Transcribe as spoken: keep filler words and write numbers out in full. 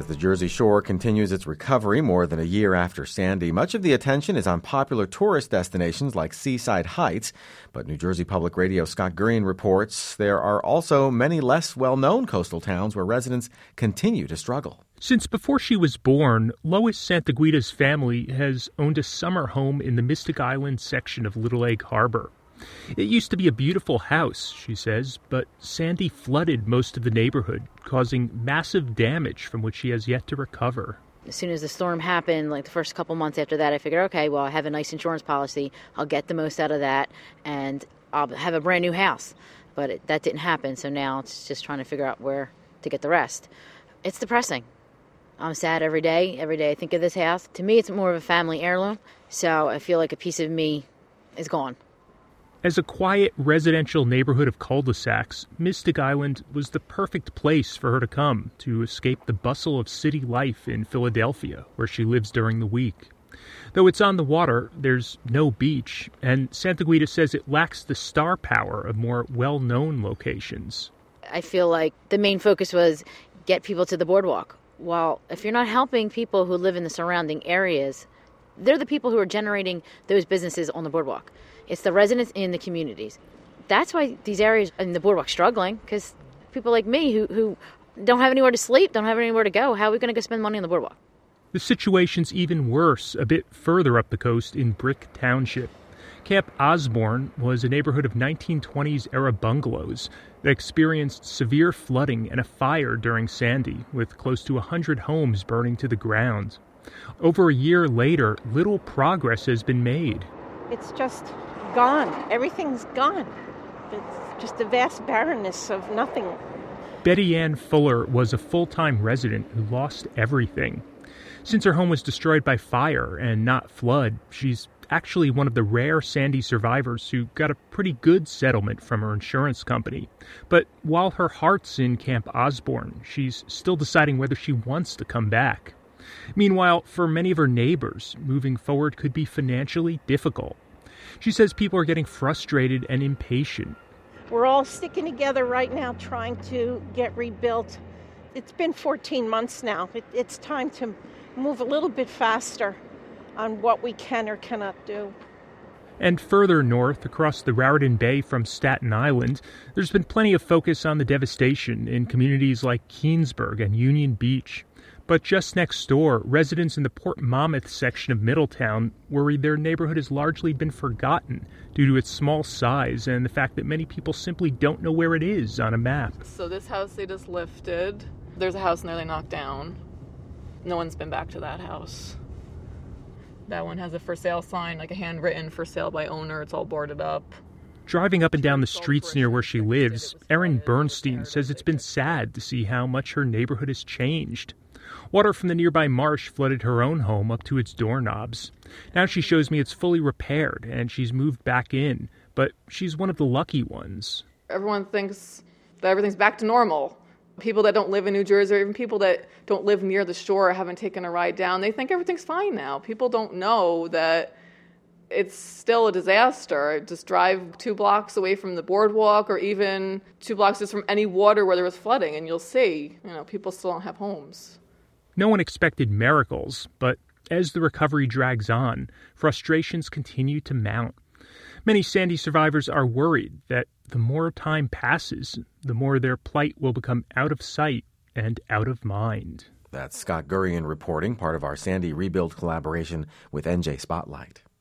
As the Jersey Shore continues its recovery more than a year after Sandy, much of the attention is on popular tourist destinations like Seaside Heights. But New Jersey Public Radio's Scott Gurian reports there are also many less well-known coastal towns where residents continue to struggle. Since before she was born, Lois Santaguida's family has owned a summer home in the Mystic Island section of Little Egg Harbor. It used to be a beautiful house, she says, but Sandy flooded most of the neighborhood, causing massive damage from which she has yet to recover. As soon as the storm happened, like the first couple months after that, I figured, okay, well, I have a nice insurance policy. I'll get the most out of that, and I'll have a brand new house. But it, that didn't happen, so now it's just trying to figure out where to get the rest. It's depressing. I'm sad every day. Every day I think of this house. To me, it's more of a family heirloom, so I feel like a piece of me is gone. As a quiet residential neighborhood of cul-de-sacs, Mystic Island was the perfect place for her to come to escape the bustle of city life in Philadelphia, where she lives during the week. Though it's on the water, there's no beach, and Santaguida says it lacks the star power of more well-known locations. I feel like the main focus was get people to the boardwalk. Well, if you're not helping people who live in the surrounding areas, they're the people who are generating those businesses on the boardwalk. It's the residents in the communities. That's why these areas in the boardwalk struggling, because people like me who, who don't have anywhere to sleep, don't have anywhere to go, how are we going to go spend money on the boardwalk? The situation's even worse a bit further up the coast in Brick Township. Camp Osborne was a neighborhood of nineteen twenties era bungalows that experienced severe flooding and a fire during Sandy, with close to one hundred homes burning to the ground. Over a year later, little progress has been made. It's just gone. Everything's gone. It's just a vast barrenness of nothing. Betty Ann Fuller was a full-time resident who lost everything. Since her home was destroyed by fire and not flood, she's actually one of the rare Sandy survivors who got a pretty good settlement from her insurance company. But while her heart's in Camp Osborne, she's still deciding whether she wants to come back. Meanwhile, for many of her neighbors, moving forward could be financially difficult. She says people are getting frustrated and impatient. We're all sticking together right now trying to get rebuilt. It's been fourteen months now. It, it's time to move a little bit faster on what we can or cannot do. And further north, across the Raritan Bay from Staten Island, there's been plenty of focus on the devastation in communities like Keansburg and Union Beach. But just next door, residents in the Port Monmouth section of Middletown worry their neighborhood has largely been forgotten due to its small size and the fact that many people simply don't know where it is on a map. So this house they just lifted. There's a house in there they knocked down. No one's been back to that house. That one has a for sale sign, like a handwritten for sale by owner. It's all boarded up. Driving up and down the streets near where she lives, Erin Bernstein says it's been sad to see how much her neighborhood has changed. Water from the nearby marsh flooded her own home up to its doorknobs. Now she shows me it's fully repaired and she's moved back in, but she's one of the lucky ones. Everyone thinks that everything's back to normal. People that don't live in New Jersey, or even people that don't live near the shore or haven't taken a ride down, they think everything's fine now. People don't know that it's still a disaster. Just drive two blocks away from the boardwalk or even two blocks just from any water where there was flooding and you'll see, you know, people still don't have homes. No one expected miracles, but as the recovery drags on, frustrations continue to mount. Many Sandy survivors are worried that the more time passes, the more their plight will become out of sight and out of mind. That's Scott Gurian reporting, part of our Sandy Rebuild collaboration with N J Spotlight.